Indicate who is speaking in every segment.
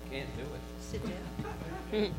Speaker 1: Can't do it.
Speaker 2: Sit down.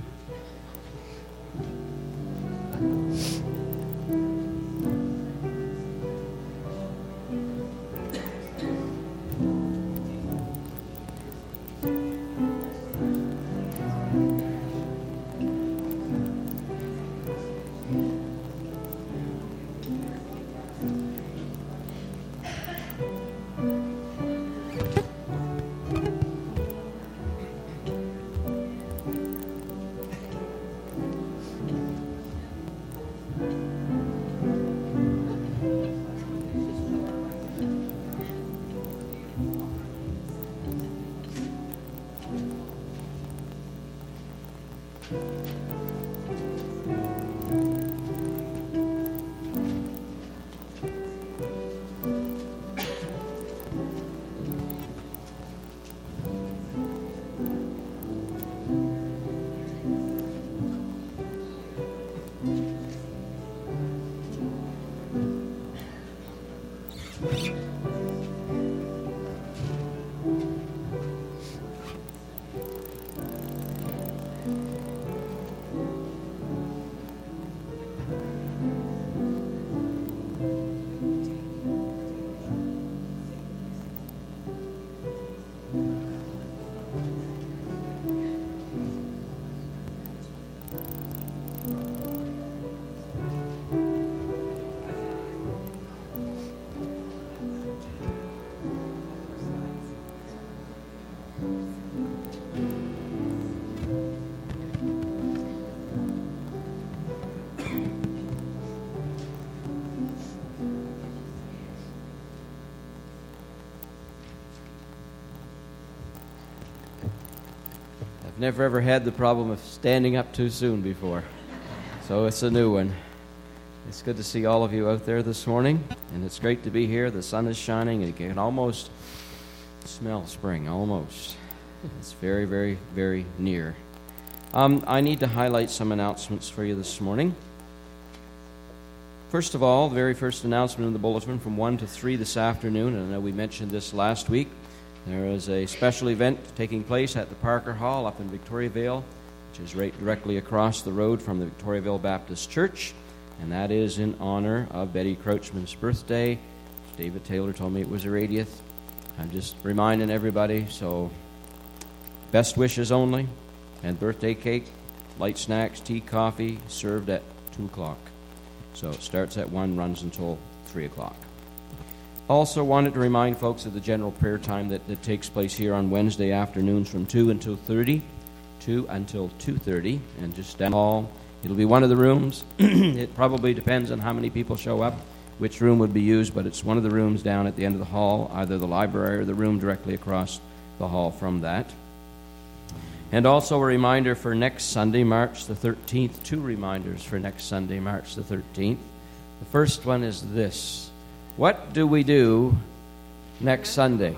Speaker 1: Never ever had the problem of standing up too soon before, so it's a new one. It's good to see all of you out there this morning, and it's great to be here. The sun is shining, and you can almost smell spring, almost. It's very, very, very near. I need to highlight some announcements for you this morning. First of all, the very first announcement in the bulletin from 1 to 3 this afternoon, and I know we mentioned this last week. There is a special event taking place at the Parker Hall up in Victoriavale, which is right directly across the road from the Victoriavale Baptist Church, and that is in honor of Betty Crouchman's birthday. David Taylor told me it was her 80th. I'm just reminding everybody, so best wishes only, and birthday cake, light snacks, tea, coffee, served at 2 o'clock. So it starts at 1, runs until 3 o'clock. Also wanted to remind folks of the general prayer time that takes place here on Wednesday afternoons from 2 until 2:30, and just down the hall. It'll be one of the rooms. It probably depends on how many people show up, which room would be used, but it's one of the rooms down at the end of the hall, either the library or the room directly across the hall from that. And also a reminder for next Sunday, March the 13th, 2 reminders for next Sunday, March the 13th. The first one is this. What do we do next Sunday?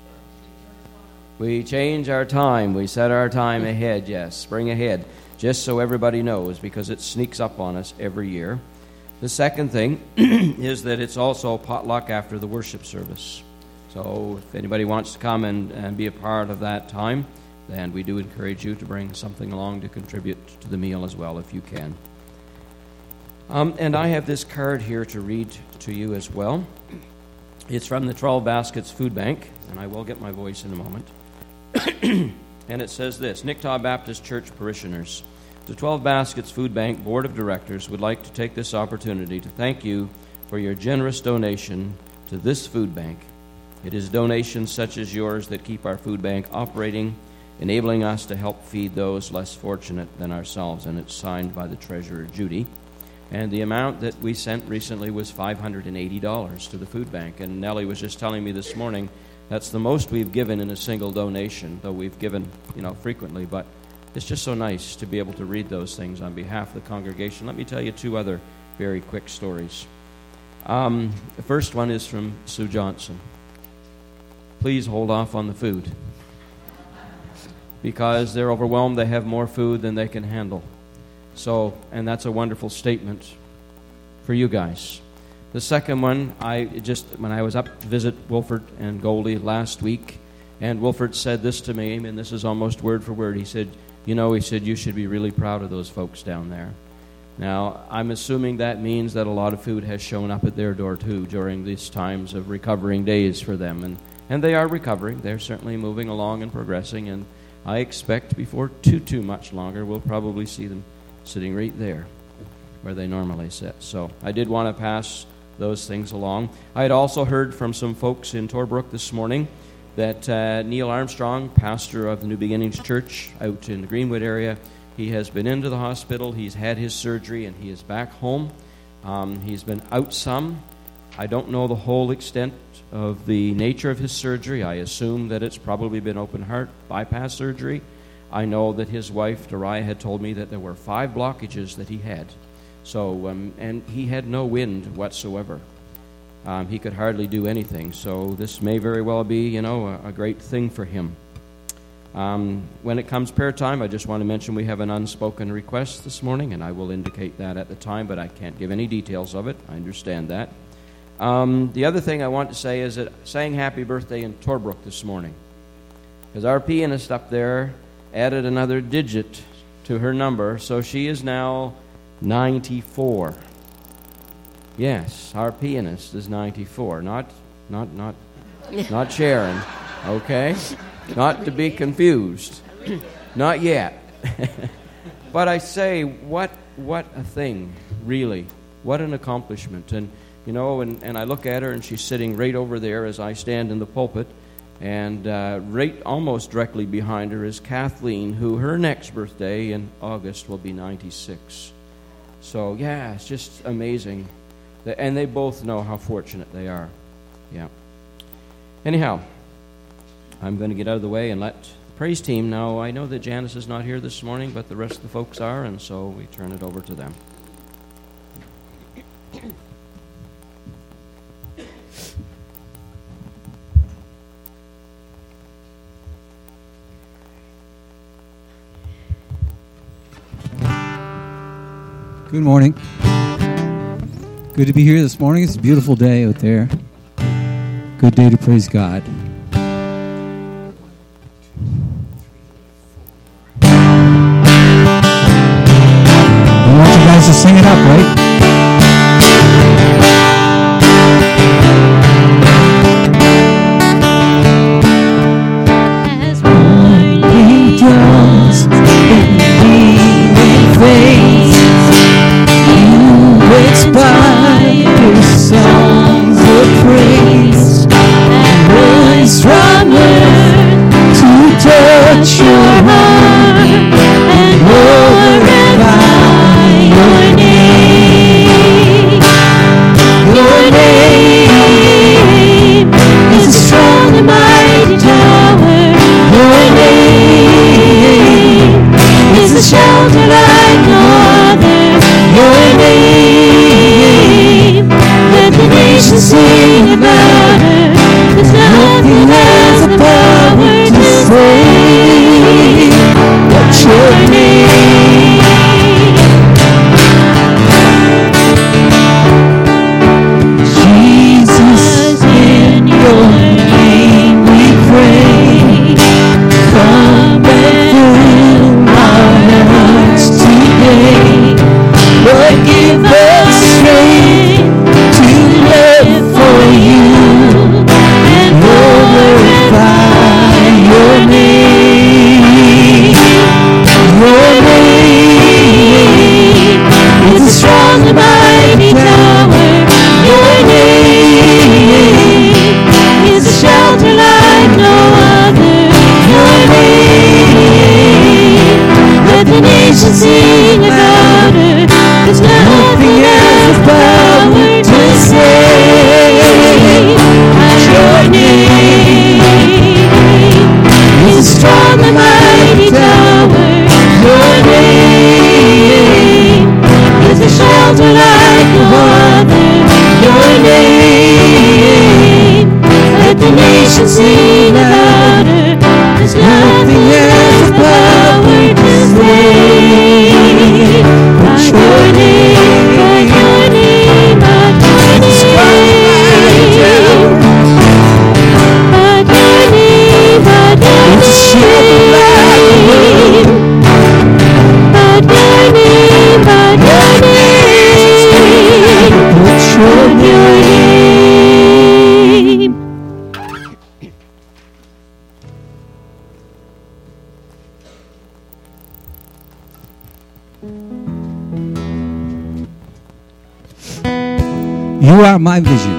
Speaker 1: We change our time. We set our time ahead, yes, spring ahead, just so everybody knows, because it sneaks up on us every year. The second thing is that it's also potluck after the worship service. So if anybody wants to come and be a part of that time, then we do encourage you to bring something along to contribute to the meal as well, if you can. And I have this card here to read to you as well. It's from the 12 Baskets Food Bank, and I will get my voice in a moment. And it says this: Nicktaw Baptist Church parishioners, the 12 Baskets Food Bank Board of Directors would like to take this opportunity to thank you for your generous donation to this food bank. It is donations such as yours that keep our food bank operating, enabling us to help feed those less fortunate than ourselves. And it's signed by the treasurer, Judy. And the amount that we sent recently was $580 to the food bank. And Nellie was just telling me this morning that's the most we've given in a single donation, though we've given, frequently. But it's just so nice to be able to read those things on behalf of the congregation. Let me tell you 2 other very quick stories. The first one is from Sue Johnson. Please hold off on the food, because they're overwhelmed. They have more food than they can handle. So, and that's a wonderful statement for you guys. The second one, when I was up to visit Wilford and Goldie last week, And Wilford said this to me, and this is almost word for word. He said, you should be really proud of those folks down there. Now, I'm assuming that means that a lot of food has shown up at their door, too, during these times of recovering days for them. And they are recovering. They're certainly moving along and progressing, and I expect before too much longer, we'll probably see them sitting right there where they normally sit. So I did want to pass those things along. I had also heard from some folks in Torbrook this morning that Neil Armstrong, pastor of the New Beginnings Church out in the Greenwood area, he has been into the hospital, he's had his surgery, and he is back home. He's been out some. I don't know the whole extent of the nature of his surgery. I assume that it's probably been open heart bypass surgery. I know that his wife, Dariah, had told me that there were 5 blockages that he had. So, and he had no wind whatsoever. He could hardly do anything. So this may very well be, a great thing for him. When it comes prayer time, I just want to mention we have an unspoken request this morning, and I will indicate that at the time, but I can't give any details of it. I understand that. The other thing I want to say is that I sang happy birthday in Torbrook this morning, because our pianist up there added another digit to her number, so she is now 94. Yes, our pianist is 94, not Sharon, okay? Not to be confused. Not yet. But I say, what a thing, really. What an accomplishment. And, and I look at her, and she's sitting right over there as I stand in the pulpit. And right almost directly behind her is Kathleen, who her next birthday in August will be 96. So, yeah, it's just amazing. And they both know how fortunate they are. Yeah. Anyhow, I'm going to get out of the way and let the praise team know. I know that Janice is not here this morning, but the rest of the folks are, and so we turn it over to them.
Speaker 2: Good morning. Good to be here this morning. It's a beautiful day out there. Good day to praise God. I want you guys to sing it up, right? As morning dawns in the face, you inspire songs of praise and rise from earth to touch your heart and glorify your name. Your name is a strong and mighty tower. Your name is a shelter like no other. Your name, let the nations sing about her. There's nothing has the power to save but your name. Jesus, in your name we pray. Come and fill our hearts today. Lord, give us strength to live for you and glorify your name. Your name is a strong and mighty tower. Your name is a shelter like no other. Your name, let the nations sing about her. There's nothing else power to save but your name. Is a strong and mighty tower. Your name is a shelter like no other. Your name, let the nations sing about her. There's nothing else power to save but your name, but your name, but your name, but your name, but
Speaker 3: You are my vision.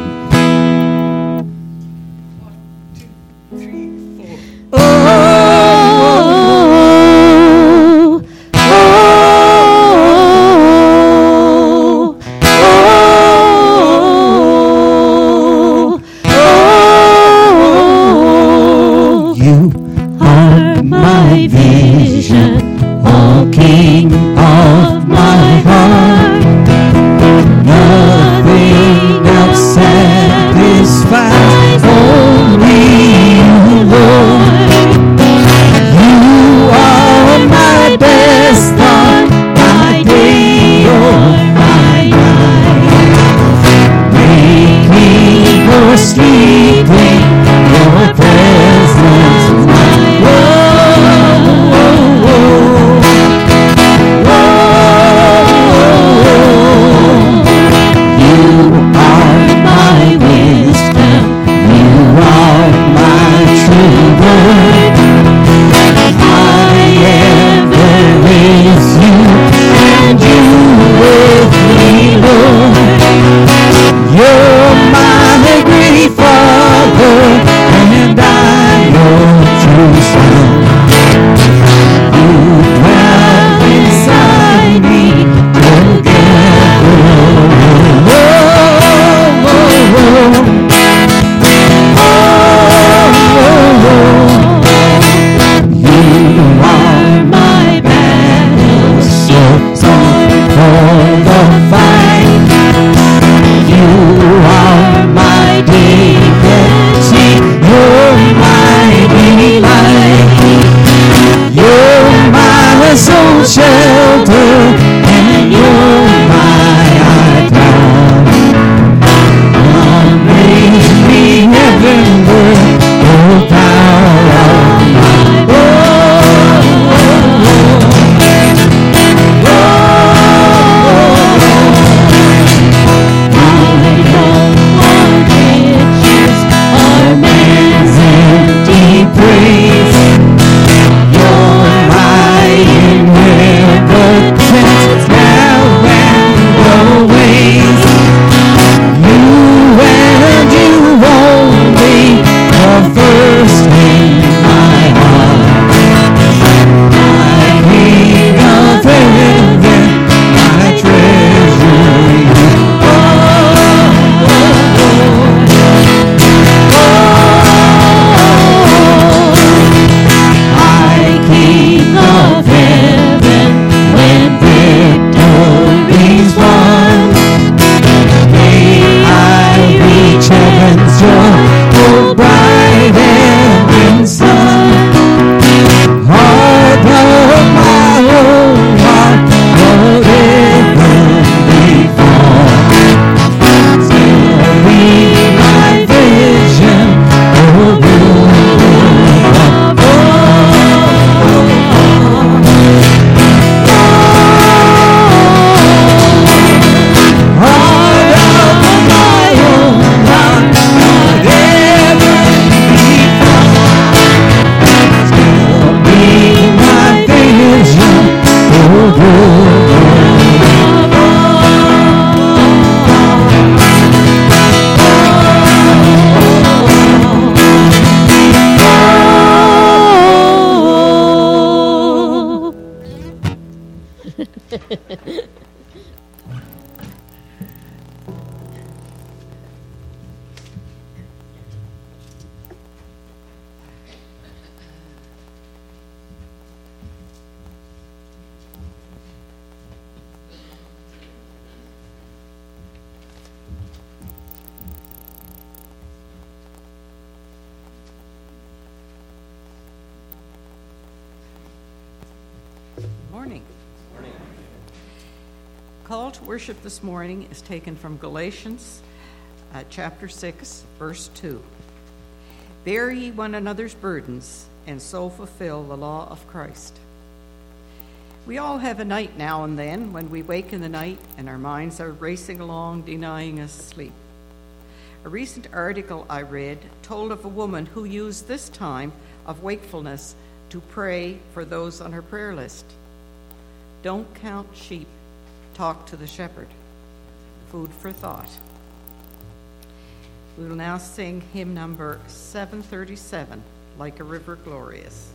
Speaker 4: Morning. Call to worship this morning is taken from Galatians chapter 6, verse 2. Bear ye one another's burdens, and so fulfill the law of Christ. We all have a night now and then when we wake in the night and our minds are racing along, denying us sleep. A recent article I read told of a woman who used this time of wakefulness to pray for those on her prayer list. Don't count sheep, talk to the shepherd. Food for thought. We will now sing hymn number 737, Like a River Glorious.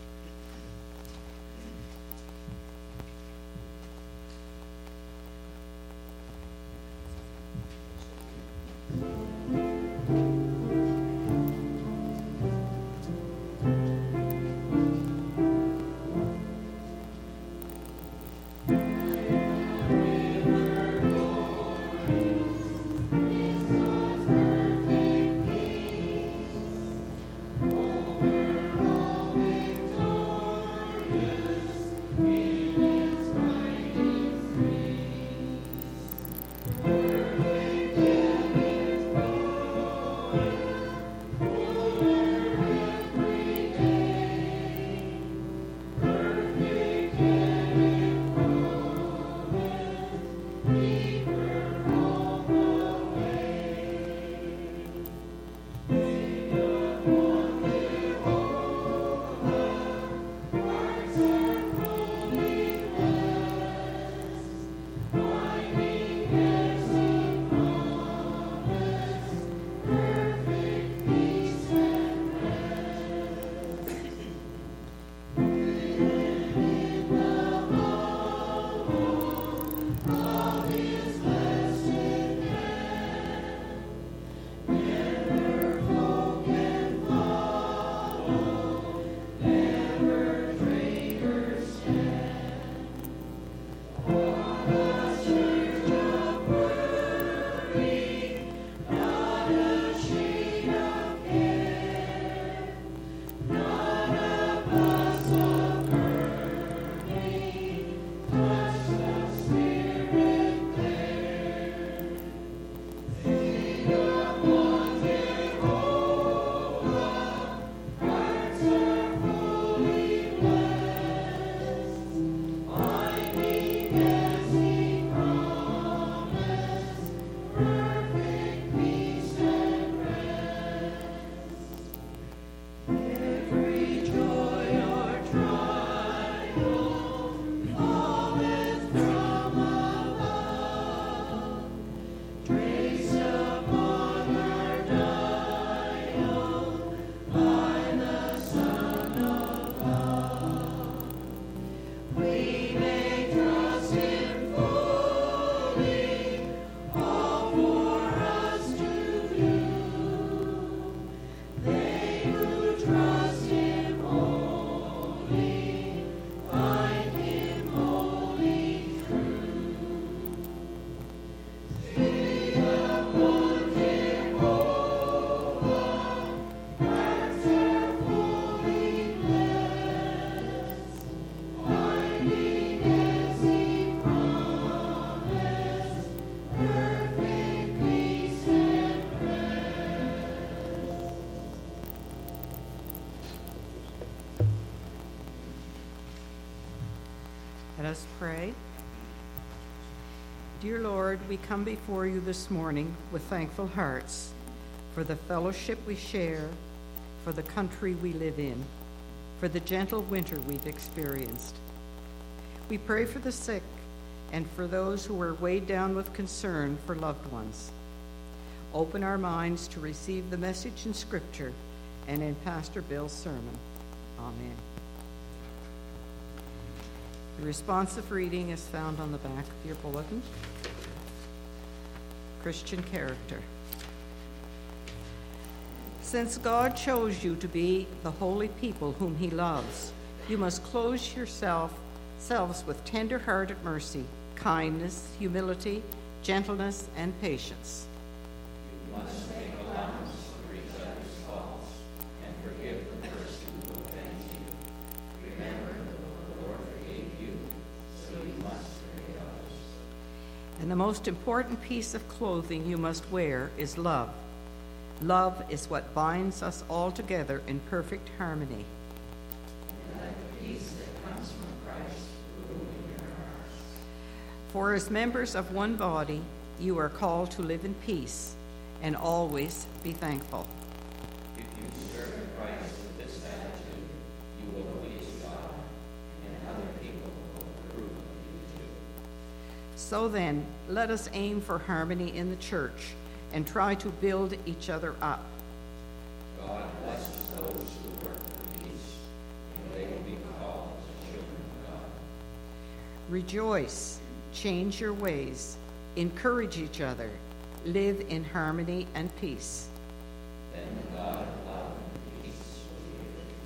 Speaker 4: Let us pray. Dear Lord, we come before you this morning with thankful hearts for the fellowship we share, for the country we live in, for the gentle winter we've experienced. We pray for the sick and for those who are weighed down with concern for loved ones. Open our minds to receive the message in Scripture and in Pastor Bill's sermon. Amen. The responsive reading is found on the back of your bulletin. Christian character. Since God chose you to be the holy people whom he loves, you must clothe yourselves with tender-hearted mercy, kindness, humility, gentleness, and patience.
Speaker 5: You must make allowance for each other's faults and forgive the person who offends you. Remember that the Lord forgave you, so you must forgive others.
Speaker 4: And the most important piece of clothing you must wear is love. Love is what binds us all together in perfect harmony.
Speaker 5: And let the peace that comes from Christ rule in your hearts.
Speaker 4: For as members of one body, you are called to live in peace and always be thankful.
Speaker 5: If you serve Christ with this attitude, you will please God, and other people will approve of
Speaker 4: So then, let us aim for harmony in the church and try to build each other up.
Speaker 5: God blesses those who work for peace, and they will be called the children of God.
Speaker 4: Rejoice, change your ways, encourage each other, live in harmony and peace.
Speaker 5: Then the God of love and peace will be with you.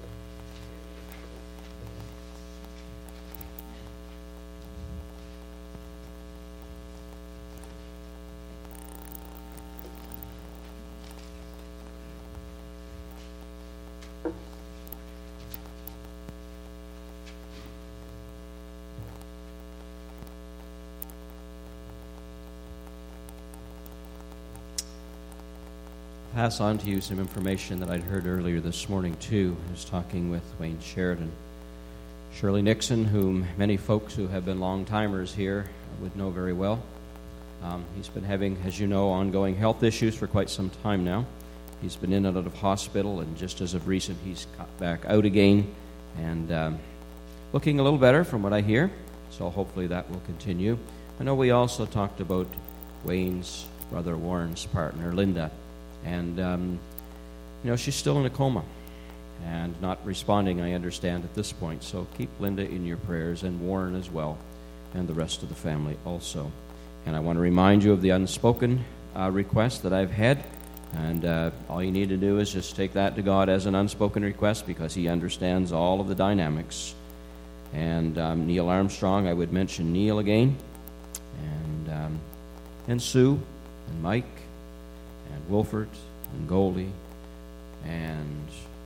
Speaker 1: Pass on to you some information that I'd heard earlier this morning, too. I was talking with Wayne Sheridan. Shirley Nixon, whom many folks who have been long-timers here would know very well. He's been having, as you know, ongoing health issues for quite some time now. He's been in and out of hospital, and just as of recent, he's got back out again and looking a little better from what I hear, so hopefully that will continue. I know we also talked about Wayne's brother Warren's partner, Linda. And, she's still in a coma and not responding, I understand, at this point. So keep Linda in your prayers, and Warren as well, and the rest of the family also. And I want to remind you of the unspoken request that I've had. And all you need to do is just take that to God as an unspoken request, because He understands all of the dynamics. And Neil Armstrong, I would mention Neil again. And Sue and Mike and Wilford, and Goldie, and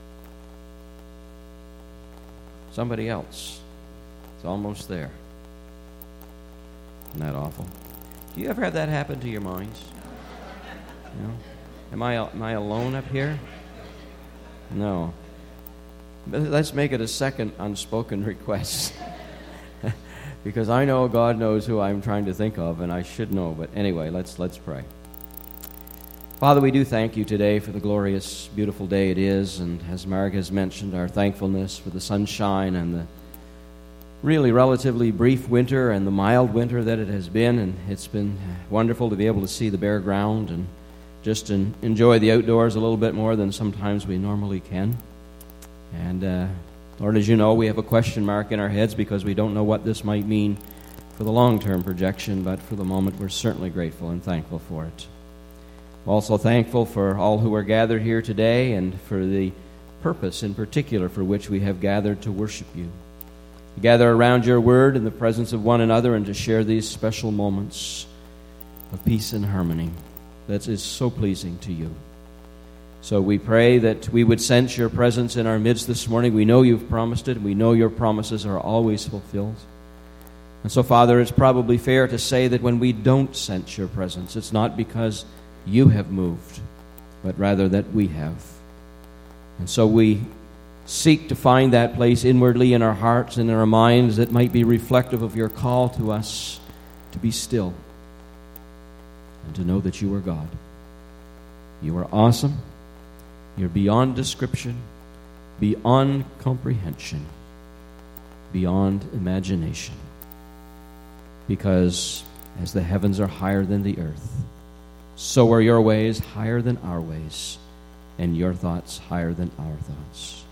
Speaker 1: somebody else. It's almost there. Isn't that awful? Do you ever have that happen to your minds? No? Am I alone up here? No. But let's make it a second unspoken request. Because I know God knows who I'm trying to think of, and I should know. But anyway, let's pray. Father, we do thank you today for the glorious, beautiful day it is, and as Mark has mentioned, our thankfulness for the sunshine and the really relatively brief winter and the mild winter that it has been, and it's been wonderful to be able to see the bare ground and just enjoy the outdoors a little bit more than sometimes we normally can. And Lord, as you know, we have a question mark in our heads because we don't know what this might mean for the long-term projection, but for the moment we're certainly grateful and thankful for it. Also thankful for all who are gathered here today and for the purpose in particular for which we have gathered to worship you. To gather around your word in the presence of one another and to share these special moments of peace and harmony that is so pleasing to you. So we pray that we would sense your presence in our midst this morning. We know you've promised it, and we know your promises are always fulfilled. And so, Father, it's probably fair to say that when we don't sense your presence, it's not because you have moved, but rather that we have. And so we seek to find that place inwardly in our hearts and in our minds that might be reflective of your call to us to be still and to know that you are God. You are awesome. You're beyond description, beyond comprehension, beyond imagination. Because as the heavens are higher than the earth, so are your ways higher than our ways, and your thoughts higher than our thoughts.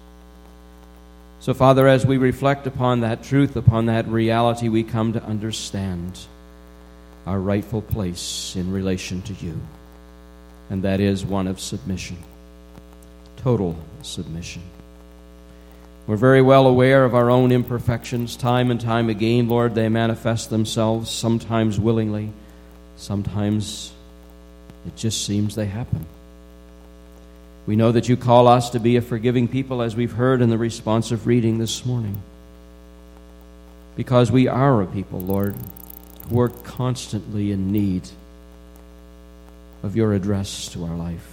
Speaker 1: So, Father, as we reflect upon that truth, upon that reality, we come to understand our rightful place in relation to you, and that is one of submission, total submission. We're very well aware of our own imperfections. Time and time again, Lord, they manifest themselves, sometimes willingly, sometimes it just seems they happen. We know that you call us to be a forgiving people, as we've heard in the responsive reading this morning. Because we are a people, Lord, who are constantly in need of your address to our life.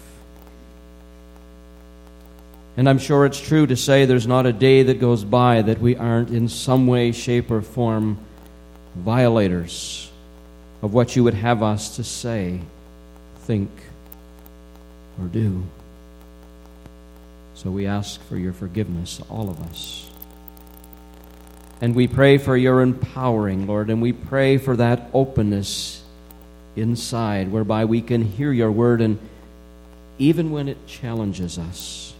Speaker 1: And I'm sure it's true to say there's not a day that goes by that we aren't in some way, shape, or form violators of what you would have us to say, think, or do. So we ask for your forgiveness, all of us. And we pray for your empowering, Lord, and we pray for that openness inside whereby we can hear your word, and even when it challenges us,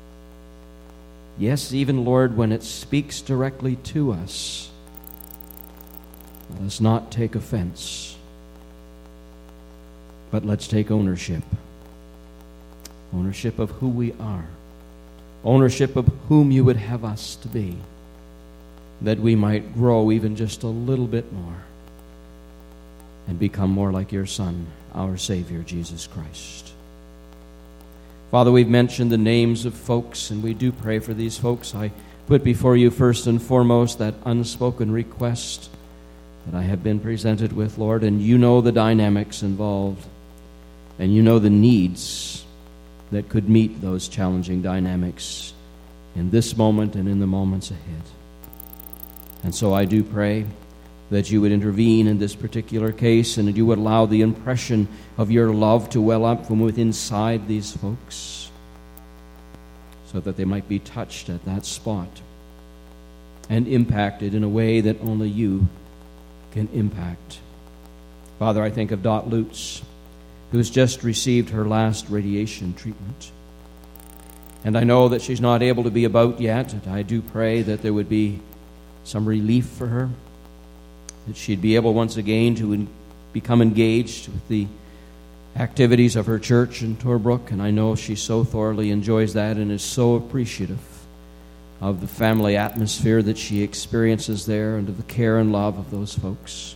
Speaker 1: yes, even, Lord, when it speaks directly to us, let us not take offense, but let's take ownership. Ownership of who we are. Ownership of whom you would have us to be, that we might grow even just a little bit more and become more like your Son, our Savior, Jesus Christ. Father, we've mentioned the names of folks, and we do pray for these folks. I put before you first and foremost that unspoken request that I have been presented with, Lord, and you know the dynamics involved, and you know the needs that could meet those challenging dynamics in this moment and in the moments ahead. And so I do pray that you would intervene in this particular case, and that you would allow the impression of your love to well up from within inside these folks, so that they might be touched at that spot and impacted in a way that only you can impact. Father, I think of Dot Lutz, who's just received her last radiation treatment. And I know that she's not able to be about yet, and I do pray that there would be some relief for her, that she'd be able once again to become engaged with the activities of her church in Torbrook, and I know she so thoroughly enjoys that and is so appreciative of the family atmosphere that she experiences there and of the care and love of those folks.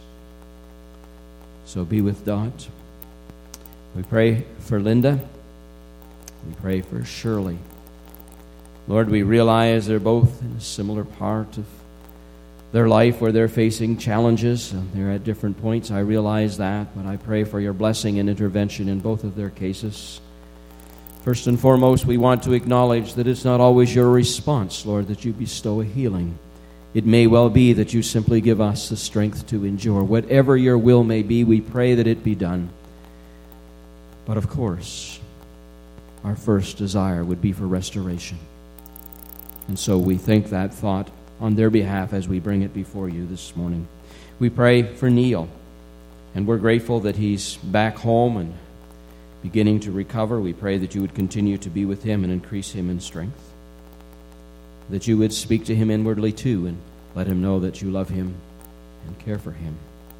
Speaker 1: So be with Dot. We pray for Linda. We pray for Shirley. Lord, we realize they're both in a similar part of their life where they're facing challenges, and they're at different points. I realize that, but I pray for your blessing and intervention in both of their cases. First and foremost, we want to acknowledge that it's not always your response, Lord, that you bestow a healing. It may well be that you simply give us the strength to endure. Whatever your will may be, we pray that it be done. But of course, our first desire would be for restoration. And so we think that thought on their behalf as we bring it before you this morning. We pray for Neil, and we're grateful that he's back home and beginning to recover. We pray that you would continue to be with him and increase him in strength, that you would speak to him inwardly too and let him know that you love him and care for him.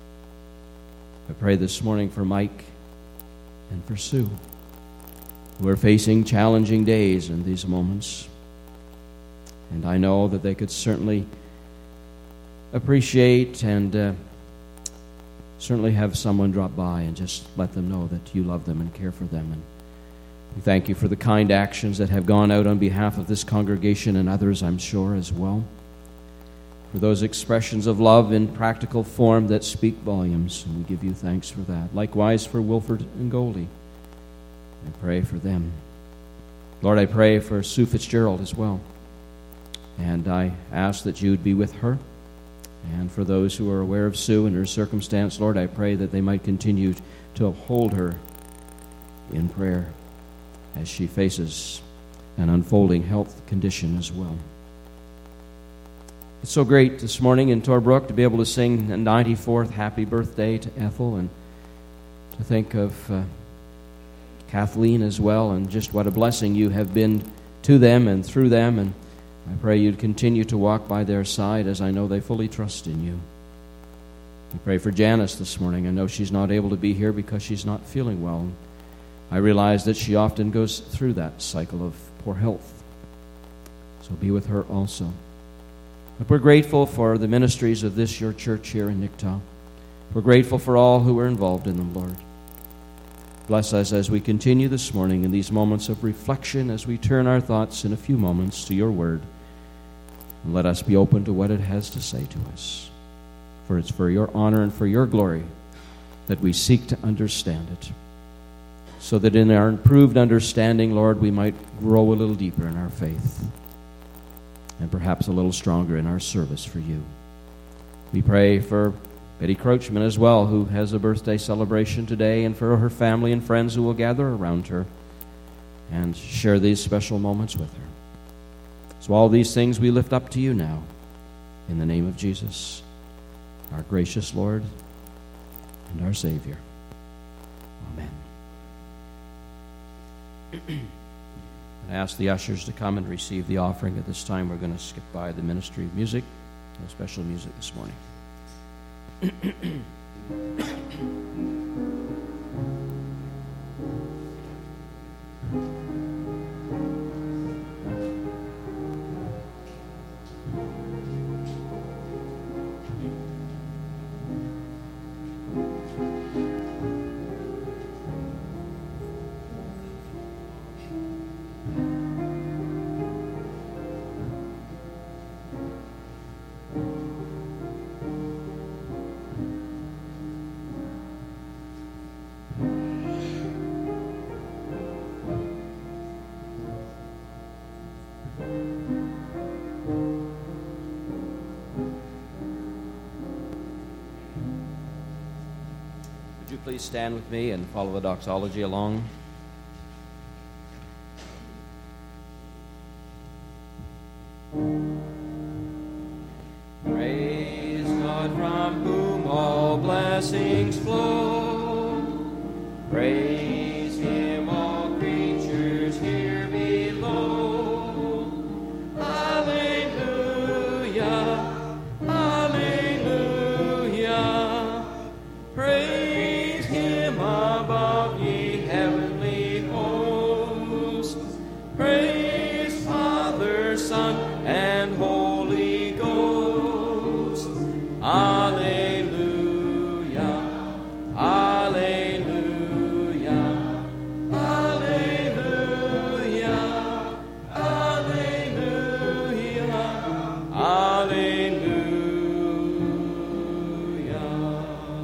Speaker 1: I pray this morning for Mike and for Sue, who are facing challenging days in these moments. And I know that they could certainly appreciate and certainly have someone drop by and just let them know that you love them and care for them. And we thank you for the kind actions that have gone out on behalf of this congregation and others, I'm sure, as well. For those expressions of love in practical form that speak volumes, and we give you thanks for that. Likewise for Wilford and Goldie. I pray for them. Lord, I pray for Sue Fitzgerald as well. And I ask that you would be with her. And for those who are aware of Sue and her circumstance, Lord, I pray that they might continue to hold her in prayer as she faces an unfolding health condition as well. It's so great this morning in Torbrook to be able to sing a 94th happy birthday to Ethel, and to think of Kathleen as well, and just what a blessing you have been to them and through them. And I pray you'd continue to walk by their side, as I know they fully trust in you. We pray for Janice this morning. I know she's not able to be here because she's not feeling well. I realize that she often goes through that cycle of poor health. So be with her also. But we're grateful for the ministries of this, your church here in Nicktow. We're grateful for all who are involved in them, Lord. Bless us as we continue this morning in these moments of reflection, as we turn our thoughts in a few moments to your word. And let us be open to what it has to say to us. For it's for your honor and for your glory that we seek to understand it, so that in our improved understanding, Lord, we might grow a little deeper in our faith and perhaps a little stronger in our service for you. We pray for Betty Croachman as well, who has a birthday celebration today, and for her family and friends who will gather around her and share these special moments with her. So all these things we lift up to you now, In the name of Jesus, our gracious Lord and our Savior. Amen. I ask the ushers to come and receive the offering. At this time, we're going to skip by the ministry of music. No special music this morning. Please stand with me and follow the doxology along. Praise God from whom all blessings flow. Praise Him, all creatures here below. Alleluia, alleluia. Praise Him above, ye heavenly hosts. Praise Father, Son, and Holy Ghost. Alleluia, alleluia, alleluia, alleluia, alleluia.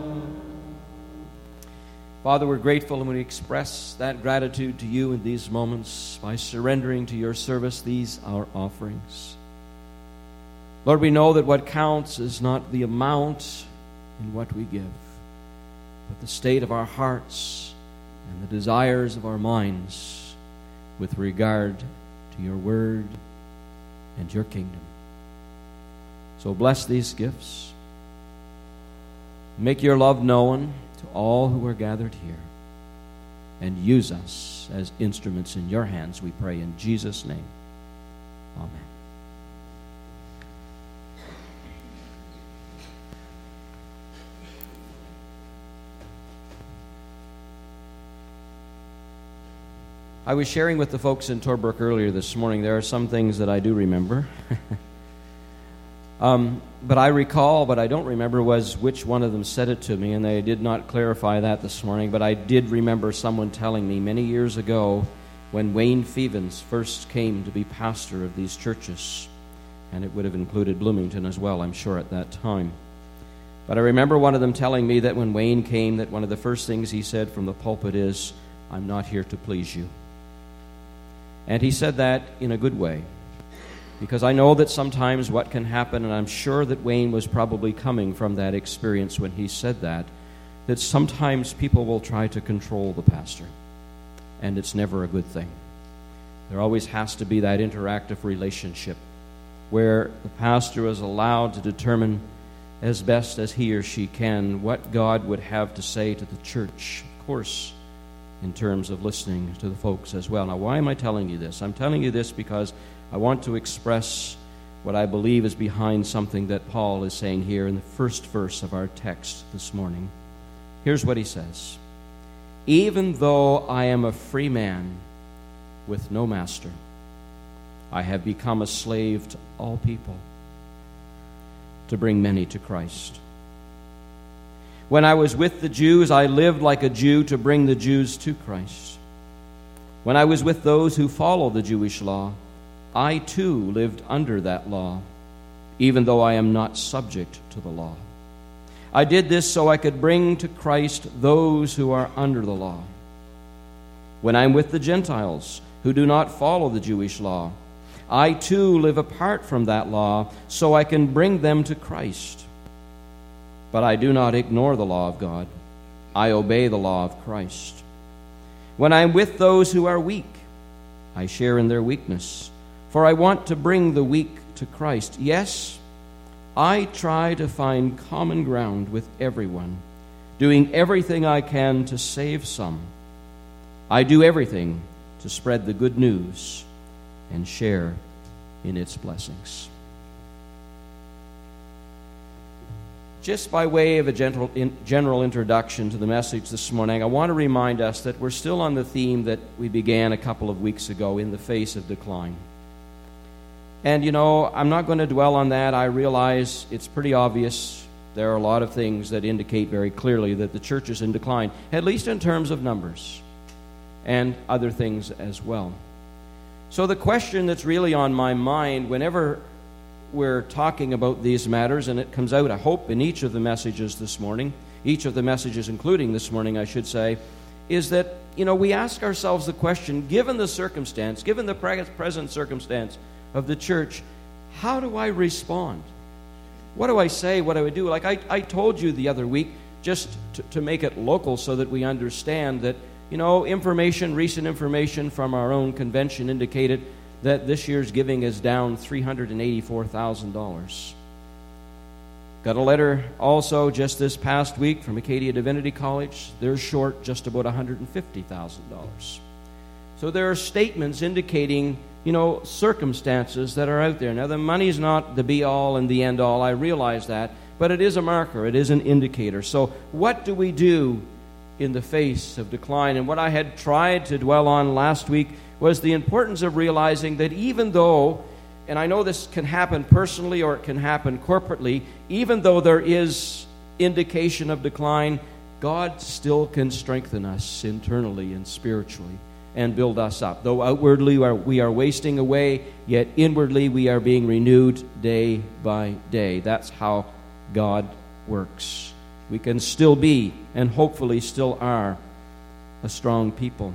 Speaker 1: Father, we're grateful and we express that gratitude to you in these moments by surrendering to your service these our offerings. Lord, we know that what counts is not the amount in what we give, but the state of our hearts and the desires of our minds with regard to your word and your kingdom. So bless these gifts. Make your love known to all who are gathered here, and use us as instruments in your hands, we pray in Jesus' name. Amen. I was sharing with the folks in Torbrook earlier this morning. There are some things that I do remember. But I recall, but I don't remember was which one of them said it to me, and they did not clarify that this morning, but I did remember someone telling me many years ago when Wayne Fevens first came to be pastor of these churches, and it would have included Bloomington as well, I'm sure, at that time. But I remember one of them telling me that when Wayne came, that one of the first things he said from the pulpit is, "I'm not here to please you." And he said that in a good way, because I know that sometimes what can happen, and I'm sure that Wayne was probably coming from that experience when he said that sometimes people will try to control the pastor, and it's never a good thing. There always has to be that interactive relationship where the pastor is allowed to determine as best as he or she can what God would have to say to the church, of course, in terms of listening to the folks as well. Now, why am I telling you this? I'm telling you this because I want to express what I believe is behind something that Paul is saying here in the first verse of our text this morning. Here's what he says. Even though I am a free man with no master, I have become a slave to all people to bring many to Christ. When I was with the Jews, I lived like a Jew to bring the Jews to Christ. When I was with those who follow the Jewish law, I too lived under that law, even though I am not subject to the law. I did this so I could bring to Christ those who are under the law. When I'm with the Gentiles who do not follow the Jewish law, I too live apart from that law so I can bring them to Christ. But I do not ignore the law of God. I obey the law of Christ. When I'm with those who are weak, I share in their weakness, for I want to bring the weak to Christ. Yes, I try to find common ground with everyone, doing everything I can to save some. I do everything to spread the good news and share in its blessings. Just by way of a general introduction to the message this morning, I want to remind us that we're still on the theme that we began a couple of weeks ago, in the face of decline. And, I'm not going to dwell on that. I realize it's pretty obvious. There are a lot of things that indicate very clearly that the church is in decline, at least in terms of numbers, and other things as well. So the question that's really on my mind whenever we're talking about these matters, and it comes out, I hope, in each of the messages this morning, each of the messages including this morning, I should say, is that, we ask ourselves the question, given the circumstance, given the present circumstance of the church, how do I respond? What do I say? What do I do? Like I told you the other week, just to make it local so that we understand that, recent information from our own convention indicated that this year's giving is down $384,000. Got a letter also just this past week from Acadia Divinity College. They're short just about $150,000. So there are statements indicating, circumstances that are out there. Now, the money's not the be-all and the end-all. I realize that. But it is a marker. It is an indicator. So what do we do in the face of decline? And what I had tried to dwell on last week was the importance of realizing that even though, and I know this can happen personally or it can happen corporately, even though there is indication of decline, God still can strengthen us internally and spiritually and build us up. Though outwardly we are wasting away, yet inwardly we are being renewed day by day. That's how God works. We can still be, and hopefully still are, a strong people.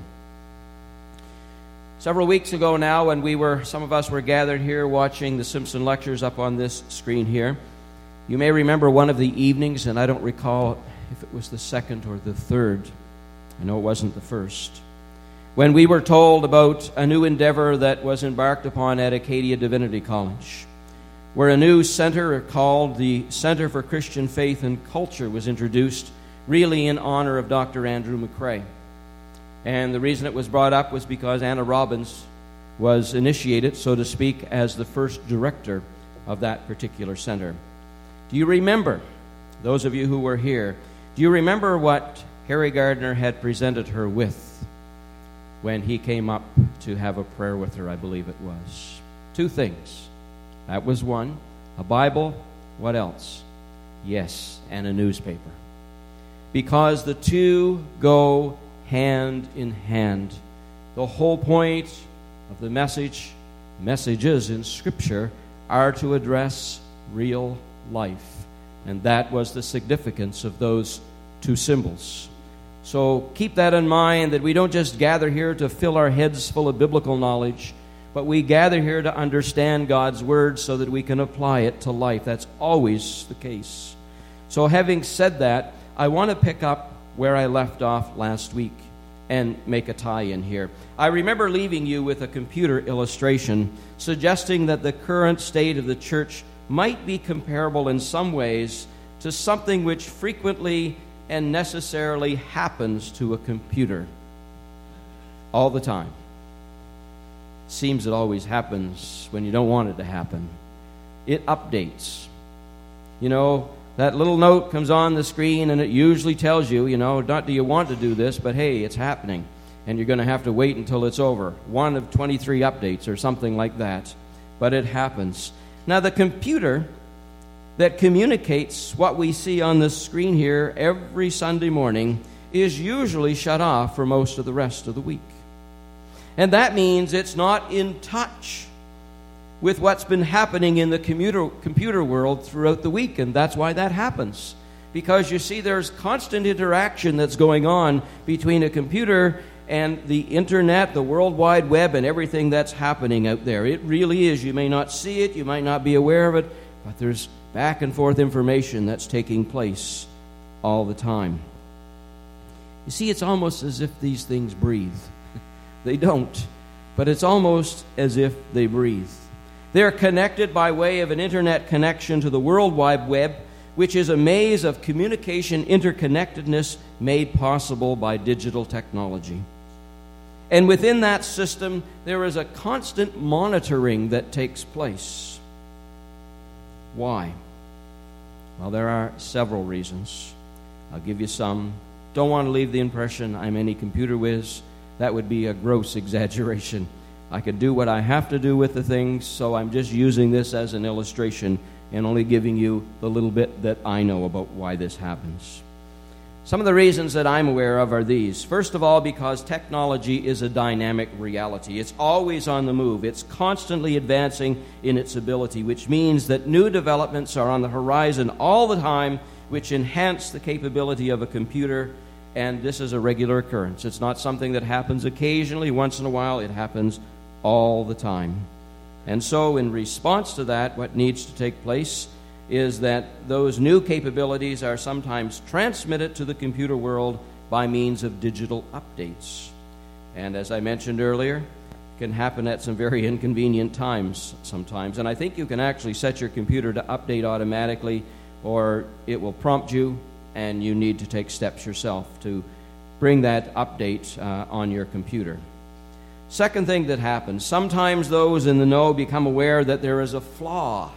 Speaker 1: Several weeks ago now, when some of us were gathered here watching the Simpson lectures up on this screen here, you may remember one of the evenings, and I don't recall if it was the second or the third. I know it wasn't the first. When we were told about a new endeavor that was embarked upon at Acadia Divinity College, where a new center called the Center for Christian Faith and Culture was introduced, really in honor of Dr. Andrew McRae. And the reason it was brought up was because Anna Robbins was initiated, so to speak, as the first director of that particular center. Do you remember, those of you who were here, do you remember what Harry Gardner had presented her with when he came up to have a prayer with her, I believe it was? Two things. That was one. A Bible. What else? Yes, and a newspaper. Because the two go hand in hand. The whole point of the messages in Scripture, are to address real life. And that was the significance of those two symbols. So keep that in mind, that we don't just gather here to fill our heads full of biblical knowledge, but we gather here to understand God's Word so that we can apply it to life. That's always the case. So having said that, I want to pick up where I left off last week and make a tie-in here. I remember leaving you with a computer illustration suggesting that the current state of the church might be comparable in some ways to something which frequently and necessarily happens to a computer all the time. Seems it always happens when you don't want it to happen. It updates. That little note comes on the screen and it usually tells you, not do you want to do this, but hey, it's happening. And you're going to have to wait until it's over. One of 23 updates or something like that. But it happens. Now, the computer that communicates what we see on the screen here every Sunday morning is usually shut off for most of the rest of the week. And that means it's not in touch with what's been happening in the computer world throughout the week. And that's why that happens. Because you see, there's constant interaction that's going on between a computer and the internet, the World Wide Web, and everything that's happening out there. It really is. You may not see it, you might not be aware of it, but there's back and forth information that's taking place all the time. You see, it's almost as if these things breathe. They don't, but it's almost as if they breathe. They're connected by way of an internet connection to the World Wide Web, which is a maze of communication interconnectedness made possible by digital technology. And within that system, there is a constant monitoring that takes place. Why? Well, there are several reasons. I'll give you some. Don't want to leave the impression I'm any computer whiz. That would be a gross exaggeration. I can do what I have to do with the things, so I'm just using this as an illustration and only giving you the little bit that I know about why this happens. Some of the reasons that I'm aware of are these. First of all, because technology is a dynamic reality. It's always on the move. It's constantly advancing in its ability, which means that new developments are on the horizon all the time, which enhance the capability of a computer, and this is a regular occurrence. It's not something that happens occasionally, once in a while. It happens all the time. And so in response to that, what needs to take place is that those new capabilities are sometimes transmitted to the computer world by means of digital updates. And as I mentioned earlier, it can happen at some very inconvenient times sometimes. And I think you can actually set your computer to update automatically, or it will prompt you, and you need to take steps yourself to bring that update on your computer. Second thing that happens, sometimes those in the know become aware that there is a flaw.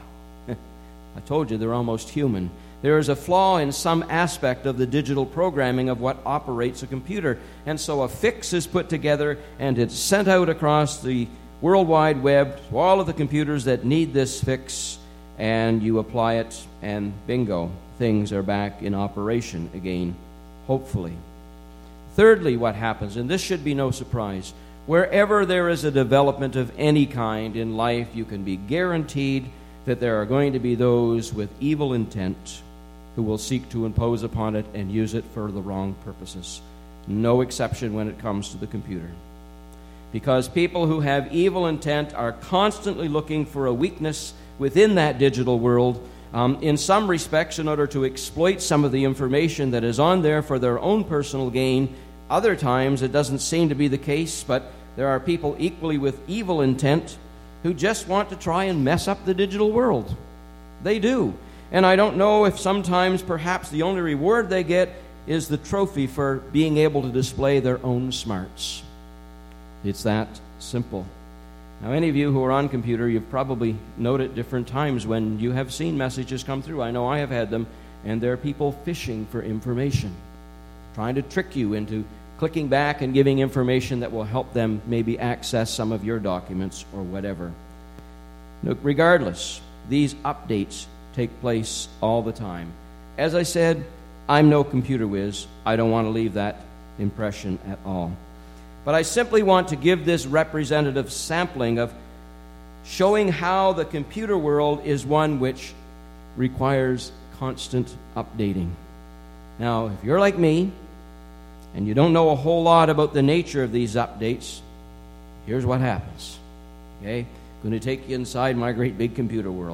Speaker 1: I told you they're almost human. There is a flaw in some aspect of the digital programming of what operates a computer. And so a fix is put together and it's sent out across the World Wide Web to all of the computers that need this fix, and you apply it, and bingo, things are back in operation again, hopefully. Thirdly, what happens, and this should be no surprise, wherever there is a development of any kind in life, you can be guaranteed that there are going to be those with evil intent who will seek to impose upon it and use it for the wrong purposes. No exception when it comes to the computer. Because people who have evil intent are constantly looking for a weakness within that digital world, in some respects in order to exploit some of the information that is on there for their own personal gain. Other times it doesn't seem to be the case, but there are people equally with evil intent who just want to try and mess up the digital world. They do. And I don't know if sometimes perhaps the only reward they get is the trophy for being able to display their own smarts. It's that simple. Now, any of you who are on computer, you've probably noted different times when you have seen messages come through. I know I have had them, and there are people fishing for information, trying to trick you into clicking back and giving information that will help them maybe access some of your documents or whatever. Look, regardless, these updates take place all the time. As I said, I'm no computer whiz. I don't want to leave that impression at all. But I simply want to give this representative sampling of showing how the computer world is one which requires constant updating. Now, if you're like me, and you don't know a whole lot about the nature of these updates, here's what happens. Okay? I'm going to take you inside my great big computer world.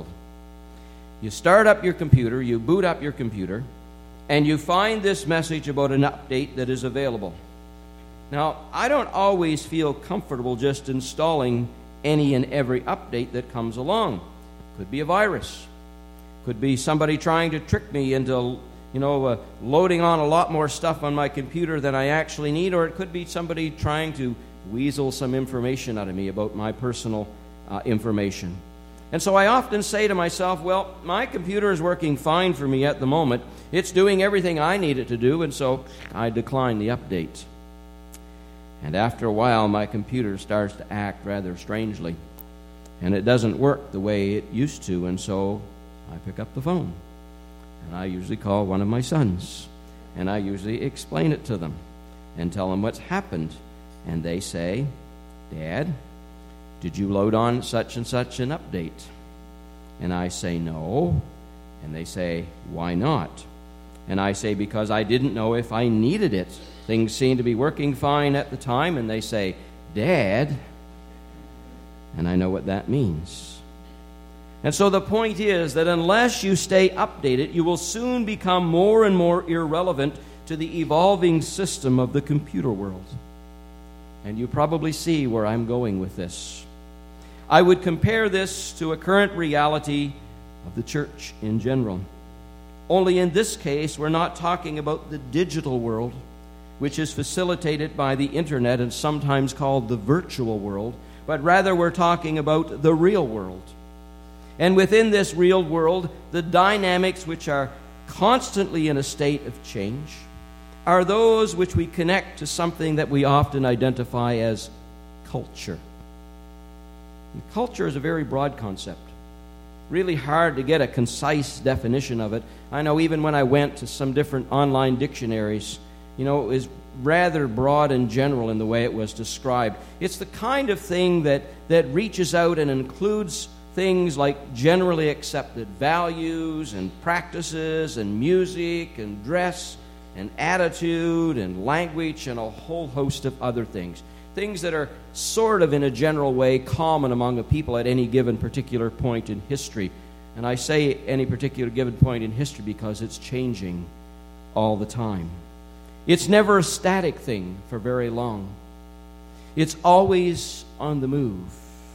Speaker 1: You start up your computer, you boot up your computer, and you find this message about an update that is available. Now, I don't always feel comfortable just installing any and every update that comes along. Could be a virus. Could be somebody trying to trick me into loading on a lot more stuff on my computer than I actually need, or it could be somebody trying to weasel some information out of me about my personal information. And so I often say to myself, well, my computer is working fine for me at the moment. It's doing everything I need it to do, and so I decline the update. And after a while, my computer starts to act rather strangely, and it doesn't work the way it used to, and so I pick up the phone. And I usually call one of my sons, and I usually explain it to them and tell them what's happened. And they say, Dad, did you load on such and such an update? And I say, no. And they say, why not? And I say, because I didn't know if I needed it. Things seem to be working fine at the time. And they say, Dad. And I know what that means. And so the point is that unless you stay updated, you will soon become more and more irrelevant to the evolving system of the computer world. And you probably see where I'm going with this. I would compare this to a current reality of the church in general. Only in this case, we're not talking about the digital world, which is facilitated by the internet and sometimes called the virtual world, but rather we're talking about the real world. And within this real world, the dynamics which are constantly in a state of change are those which we connect to something that we often identify as culture. And culture is a very broad concept. Really hard to get a concise definition of it. I know even when I went to some different online dictionaries, it was rather broad and general in the way it was described. It's the kind of thing that reaches out and includes things like generally accepted values and practices and music and dress and attitude and language and a whole host of other things. Things that are sort of in a general way common among a people at any given particular point in history. And I say any particular given point in history because it's changing all the time. It's never a static thing for very long. It's always on the move.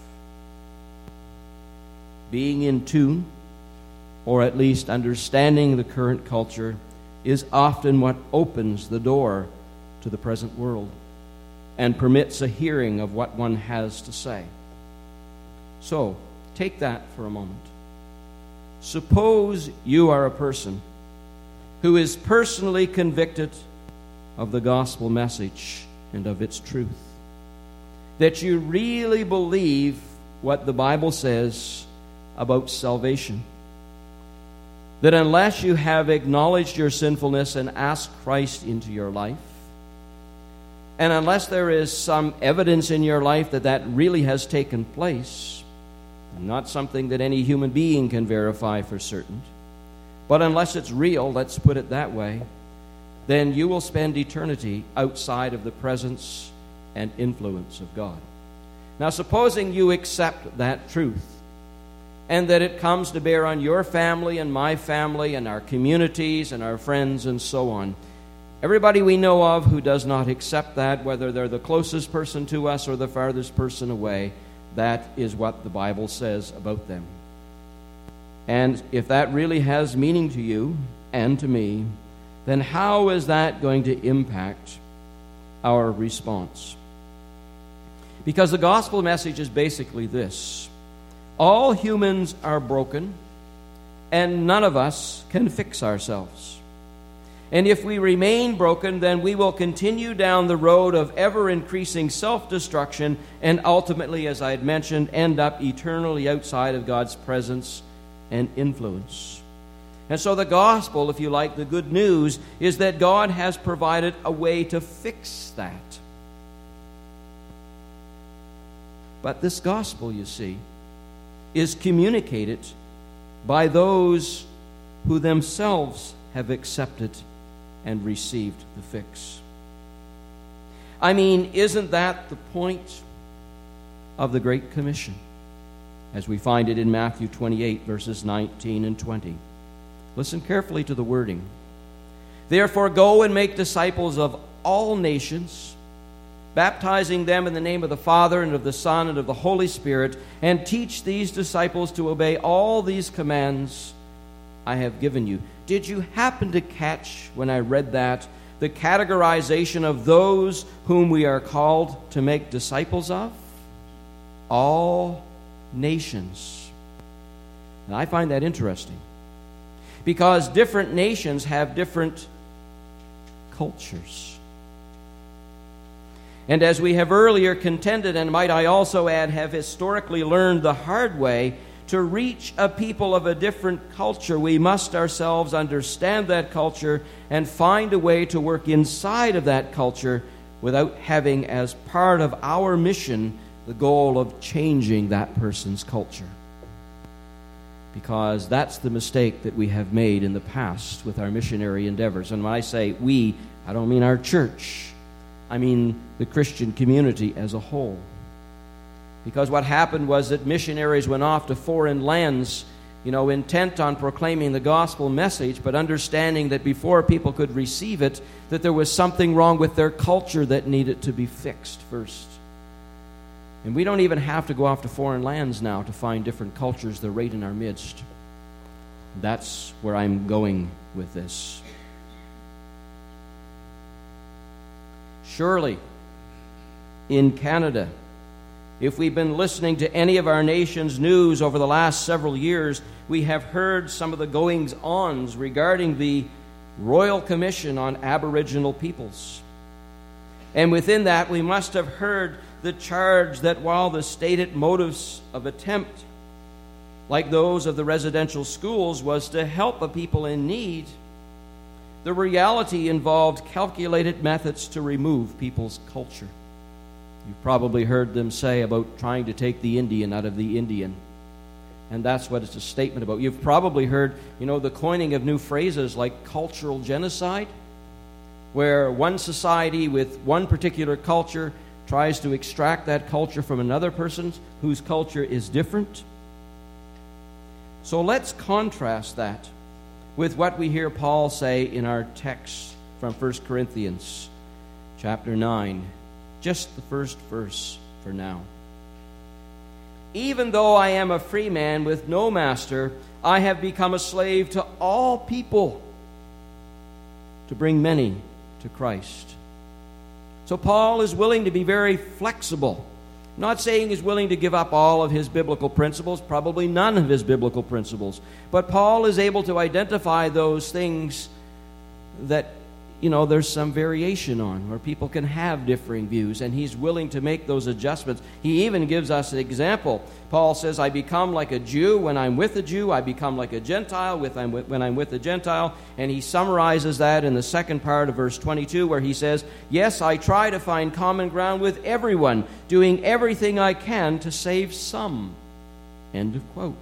Speaker 1: Being in tune, or at least understanding the current culture, is often what opens the door to the present world and permits a hearing of what one has to say. So, take that for a moment. Suppose you are a person who is personally convicted of the gospel message and of its truth. That you really believe what the Bible says about salvation. That unless you have acknowledged your sinfulness and asked Christ into your life, and unless there is some evidence in your life that really has taken place, not something that any human being can verify for certain, but unless it's real, let's put it that way, then you will spend eternity outside of the presence and influence of God. Now, supposing you accept that truth, and that it comes to bear on your family and my family and our communities and our friends and so on. Everybody we know of who does not accept that, whether they're the closest person to us or the farthest person away, that is what the Bible says about them. And if that really has meaning to you and to me, then how is that going to impact our response? Because the gospel message is basically this: all humans are broken, and none of us can fix ourselves. And if we remain broken, then we will continue down the road of ever-increasing self-destruction and ultimately, as I had mentioned, end up eternally outside of God's presence and influence. And so the gospel, if you like, the good news, is that God has provided a way to fix that. But this gospel, you see, is communicated by those who themselves have accepted and received the fix. I mean, isn't that the point of the Great Commission, as we find it in Matthew 28, verses 19 and 20? Listen carefully to the wording. Therefore, go and make disciples of all nations, baptizing them in the name of the Father and of the Son and of the Holy Spirit, and teach these disciples to obey all these commands I have given you. Did you happen to catch, when I read that, the categorization of those whom we are called to make disciples of? All nations. And I find that interesting, because different nations have different cultures. And as we have earlier contended, and might I also add, have historically learned the hard way, to reach a people of a different culture, we must ourselves understand that culture and find a way to work inside of that culture without having as part of our mission the goal of changing that person's culture. Because that's the mistake that we have made in the past with our missionary endeavors. And when I say we, I don't mean our church. I mean the Christian community as a whole. Because what happened was that missionaries went off to foreign lands, intent on proclaiming the gospel message, but understanding that before people could receive it, that there was something wrong with their culture that needed to be fixed first. And we don't even have to go off to foreign lands now to find different cultures that are right in our midst. That's where I'm going with this. Surely, in Canada, if we've been listening to any of our nation's news over the last several years, we have heard some of the goings-ons regarding the Royal Commission on Aboriginal Peoples. And within that, we must have heard the charge that while the stated motives of attempt, like those of the residential schools, was to help a people in need, the reality involved calculated methods to remove people's culture. You've probably heard them say about trying to take the Indian out of the Indian. And that's what it's a statement about. You've probably heard, the coining of new phrases like cultural genocide, where one society with one particular culture tries to extract that culture from another person whose culture is different. So let's contrast that with what we hear Paul say in our text from 1 Corinthians chapter 9, just the first verse for now. Even though I am a free man with no master, I have become a slave to all people to bring many to Christ. So Paul is willing to be very flexible. I'm not saying he's willing to give up all of his biblical principles, probably none of his biblical principles. But Paul is able to identify those things that, there's some variation on, where people can have differing views, and he's willing to make those adjustments. He even gives us an example. Paul says, I become like a Jew when I'm with a Jew. I become like a Gentile when I'm with a Gentile. And he summarizes that in the second part of verse 22, where he says, yes, I try to find common ground with everyone, doing everything I can to save some. End of quote.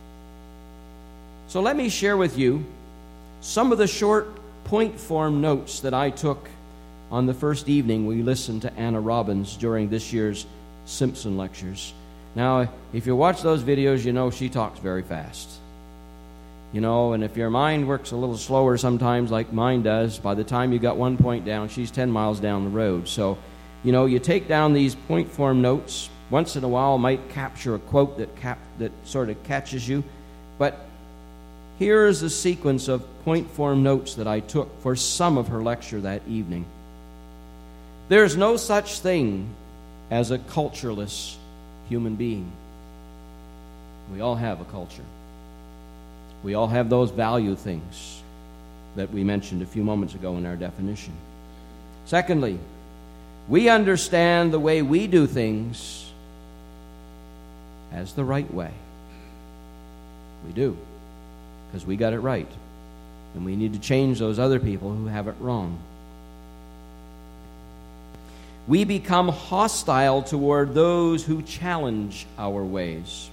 Speaker 1: So let me share with you some of the short point form notes that I took on the first evening we listened to Anna Robbins during this year's Simpson lectures. Now, if you watch those videos, she talks very fast. And if your mind works a little slower sometimes like mine does, by the time you got one point down, she's 10 miles down the road. So, you take down these point form notes. Once in a while might capture a quote that sort of catches you. But here is a sequence of point form notes that I took for some of her lecture that evening. There's no such thing as a cultureless human being. We all have a culture. We all have those value things that we mentioned a few moments ago in our definition. Secondly, we understand the way we do things as the right way. We do. Because we got it right. And we need to change those other people who have it wrong. We become hostile toward those who challenge our ways.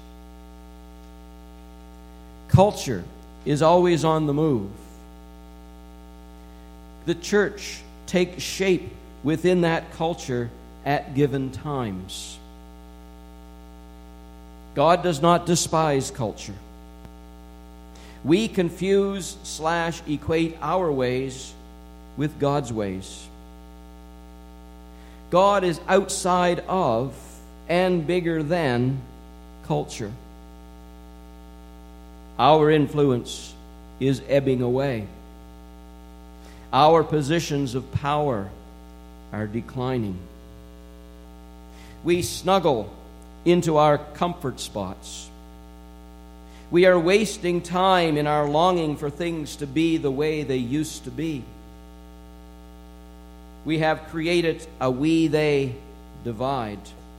Speaker 1: Culture is always on the move. The church takes shape within that culture at given times. God does not despise culture. We confuse/equate our ways with God's ways. God is outside of and bigger than culture. Our influence is ebbing away. Our positions of power are declining. We snuggle into our comfort spots. We are wasting time in our longing for things to be the way they used to be. We have created a we-they divide.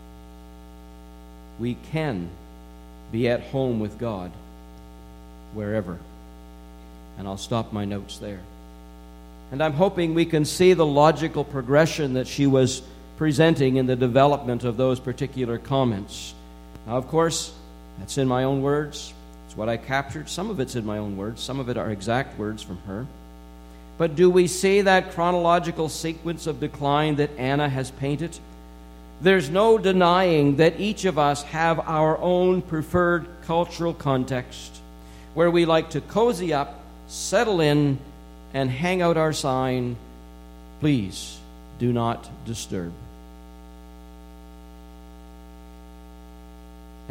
Speaker 1: We can be at home with God wherever. And I'll stop my notes there. And I'm hoping we can see the logical progression that she was presenting in the development of those particular comments. Now, of course, that's in my own words. It's what I captured. Some of it's in my own words. Some of it are exact words from her. But do we see that chronological sequence of decline that Anna has painted? There's no denying that each of us have our own preferred cultural context where we like to cozy up, settle in, and hang out our sign, "Please do not disturb."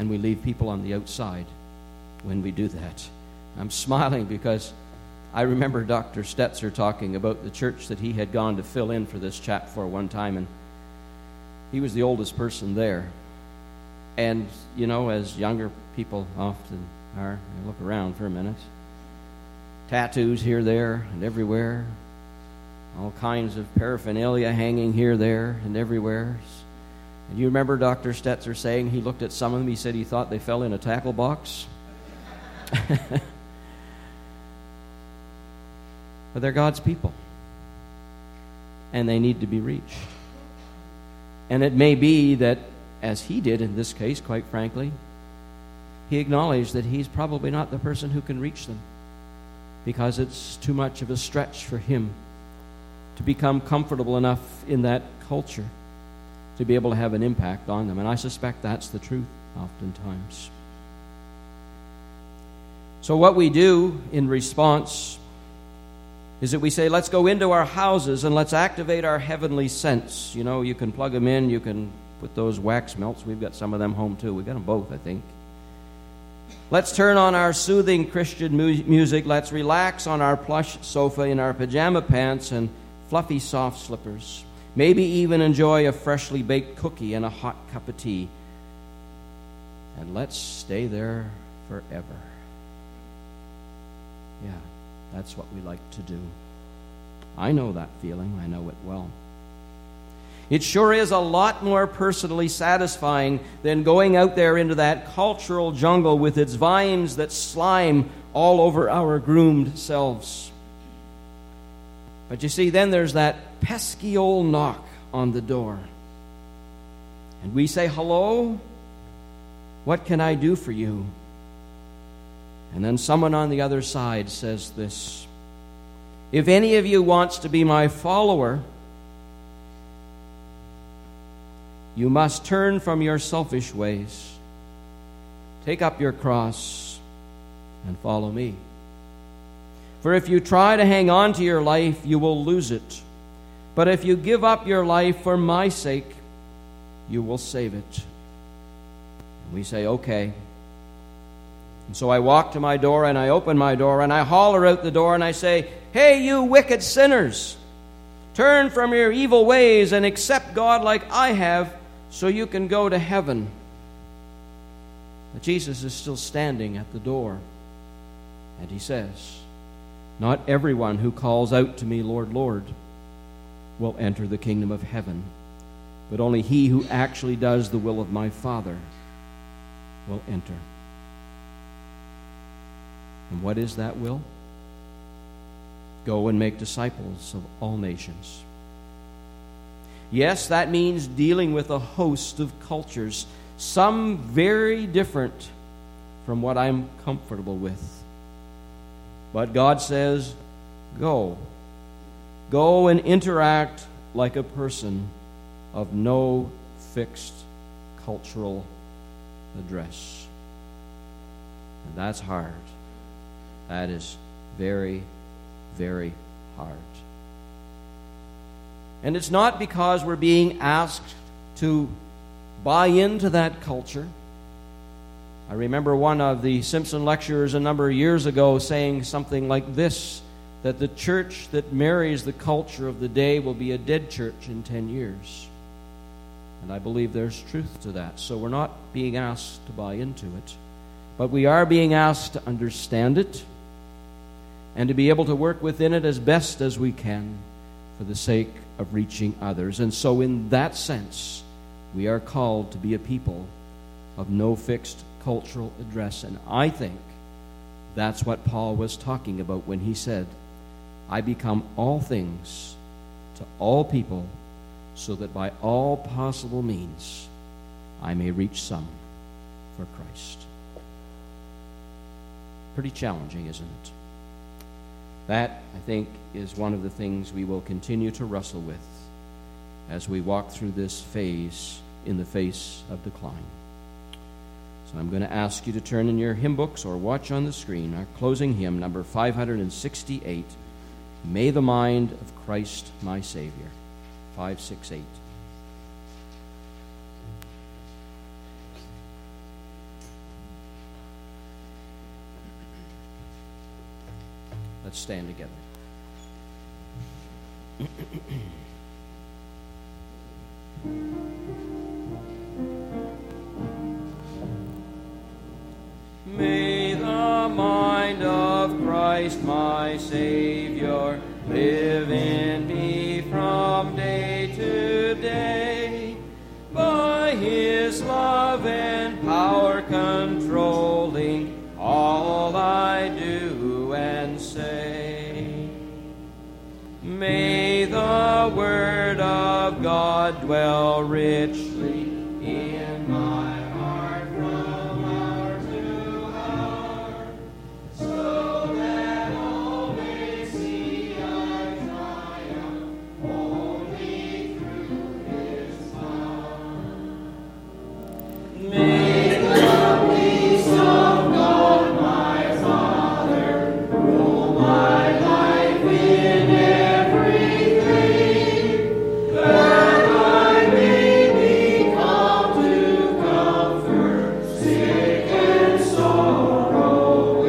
Speaker 1: and we leave people on the outside when we do that. I'm smiling because I remember Dr. Stetzer talking about the church that he had gone to fill in for this chap for one time, and he was the oldest person there. And, you know, as younger people often are, I look around for a minute, tattoos here, there, and everywhere, all kinds of paraphernalia hanging here, there, and everywhere. And you remember Dr. Stetzer saying he looked at some of them, he said he thought they fell in a tackle box. But they're God's people, and they need to be reached. And it may be that, as he did in this case, quite frankly, he acknowledged that he's probably not the person who can reach them, because it's too much of a stretch for him to become comfortable enough in that culture to be able to have an impact on them. And I suspect that's the truth oftentimes. So what we do in response is that we say, let's go into our houses and let's activate our heavenly sense. You know, you can plug them in, you can put those wax melts. We've got some of them home too. We've got them both, I think. Let's turn on our soothing Christian music. Let's relax on our plush sofa in our pajama pants and fluffy soft slippers. Maybe even enjoy a freshly baked cookie and a hot cup of tea. And let's stay there forever. Yeah, that's what we like to do. I know that feeling. I know it well. It sure is a lot more personally satisfying than going out there into that cultural jungle with its vines that slime all over our groomed selves. But you see, then there's that pesky old knock on the door. And we say, hello? What can I do for you? And then someone on the other side says this: if any of you wants to be my follower, you must turn from your selfish ways, take up your cross, and follow me. For if you try to hang on to your life, you will lose it. But if you give up your life for my sake, you will save it. And we say, okay. And so I walk to my door, and I open my door, and I holler out the door, and I say, hey, you wicked sinners, turn from your evil ways and accept God like I have, so you can go to heaven. But Jesus is still standing at the door, and he says, not everyone who calls out to me, Lord, Lord, will enter the kingdom of heaven, but only he who actually does the will of my Father will enter. And what is that will? Go and make disciples of all nations. Yes, that means dealing with a host of cultures, some very different from what I'm comfortable with. But God says, go. Go and interact like a person of no fixed cultural address. And that's hard. That is very, very hard. And it's not because we're being asked to buy into that culture. I remember one of the Simpson lecturers a number of years ago saying something like this, that the church that marries the culture of the day will be a dead church in 10 years. And I believe there's truth to that. So we're not being asked to buy into it, but we are being asked to understand it and to be able to work within it as best as we can for the sake of reaching others. And so in that sense, we are called to be a people of no fixed cultural address. And I think that's what Paul was talking about when he said, I become all things to all people, so that by all possible means I may reach some for Christ. Pretty challenging, isn't it? That, I think, is one of the things we will continue to wrestle with as we walk through this phase in the face of decline. So I'm going to ask you to turn in your hymn books or watch on the screen our closing hymn, number 568, May the Mind of Christ My Savior, 568. Let's stand together. May the mind of Christ, my Savior, live in me from day to day, by His love and power controlling all I do and say. May the Word of God dwell richly in my heart from hour to hour, so that all may see I triumph only through His power. May the peace of God, my Father, rule my life in everything, that I may become to comfort sick and sorrowing.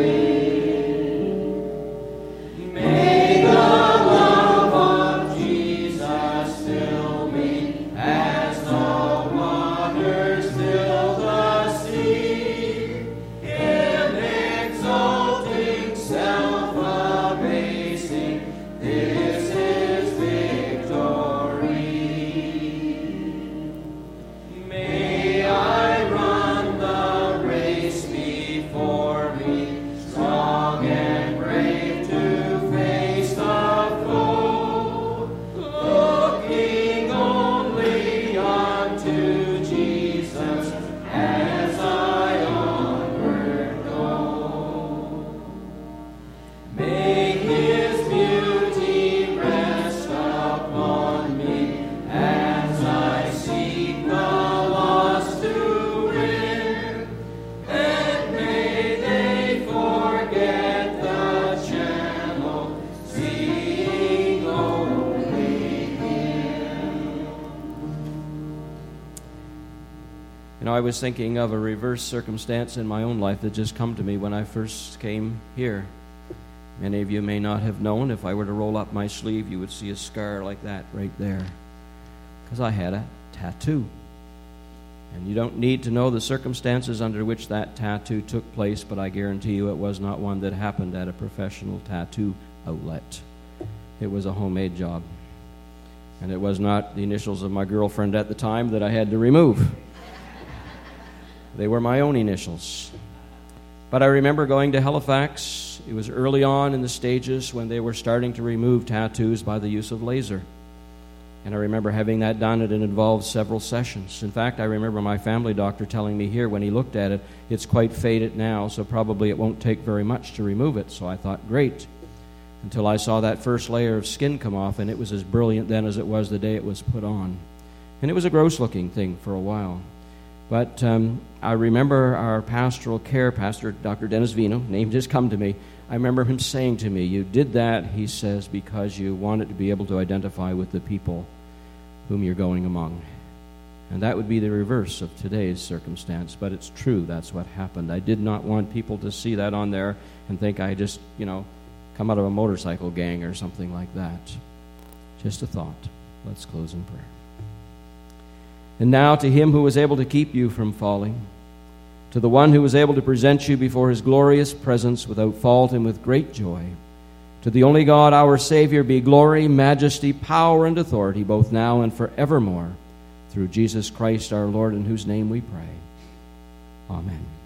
Speaker 1: May the love of Jesus fill me as the waters fill the sea, in exalting, self-abasing, this is victory. May I run the race before me, strong and brave to face the foe, looking only unto Jesus as I onward go. May His beauty rest upon me as I seek the lost to win, and may they forget the channel, seeing only Him. You know, I was thinking of a reverse circumstance in my own life that just come to me when I first came here. Many of you may not have known. If I were to roll up my sleeve, you would see a scar like that right there, because I had a tattoo. And you don't need to know the circumstances under which that tattoo took place, but I guarantee you it was not one that happened at a professional tattoo outlet. It was a homemade job. And it was not the initials of my girlfriend at the time that I had to remove. They were my own initials. But I remember going to Halifax. It was early on in the stages when they were starting to remove tattoos by the use of laser. And I remember having that done. It involved several sessions. In fact, I remember my family doctor telling me here when he looked at it, it's quite faded now, so probably it won't take very much to remove it. So I thought, great. Until I saw that first layer of skin come off, and it was as brilliant then as it was the day it was put on. And it was a gross-looking thing for a while. But I remember our pastoral care pastor, Dr. Dennis Vino, name just come to me. I remember him saying to me, you did that, he says, because you wanted to be able to identify with the people whom you're going among. And that would be the reverse of today's circumstance, but it's true, that's what happened. I did not want people to see that on there and think I just, come out of a motorcycle gang or something like that. Just a thought. Let's close in prayer. And now to Him who was able to keep you from falling, to the one who was able to present you before His glorious presence without fault and with great joy, to the only God, our Savior, be glory, majesty, power, and authority, both now and forevermore, through Jesus Christ our Lord, in whose name we pray. Amen.